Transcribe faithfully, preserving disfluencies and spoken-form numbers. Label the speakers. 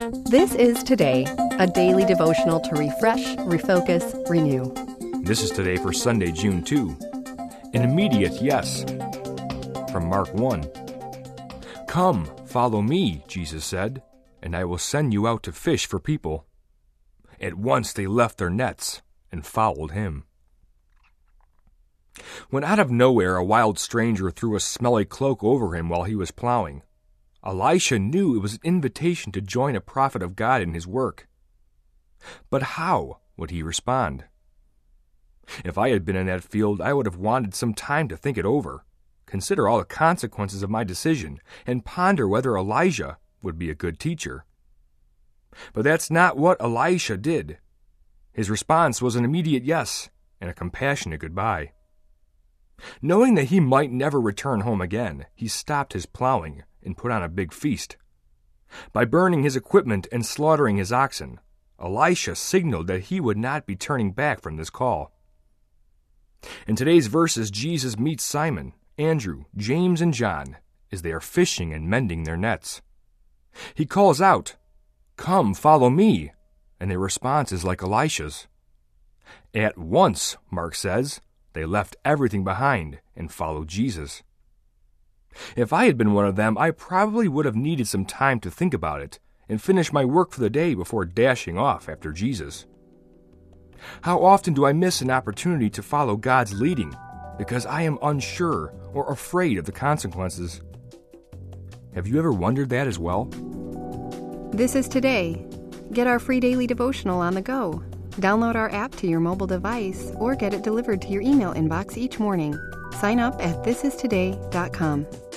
Speaker 1: This is Today, a daily devotional to refresh, refocus, renew.
Speaker 2: This is Today for Sunday, June second. An immediate yes. From Mark one. Come, follow me, Jesus said, and I will send you out to fish for people. At once they left their nets and followed him. When out of nowhere a wild stranger threw a smelly cloak over him while he was plowing, Elisha knew it was an invitation to join a prophet of God in his work. But how would he respond? If I had been in that field, I would have wanted some time to think it over, consider all the consequences of my decision, and ponder whether Elijah would be a good teacher. But that's not what Elisha did. His response was an immediate yes and a compassionate goodbye. Knowing that he might never return home again, he stopped his plowing and put on a big feast. By burning his equipment and slaughtering his oxen, Elisha signaled that he would not be turning back from this call. In today's verses, Jesus meets Simon, Andrew, James, and John as they are fishing and mending their nets. He calls out, "Come, follow me," and their response is like Elisha's. At once, Mark says, they left everything behind and followed Jesus. If I had been one of them, I probably would have needed some time to think about it and finish my work for the day before dashing off after Jesus. How often do I miss an opportunity to follow God's leading because I am unsure or afraid of the consequences? Have you ever wondered that as well?
Speaker 1: This is Today. Get our free daily devotional on the go. Download our app to your mobile device or get it delivered to your email inbox each morning. Sign up at this is today dot com.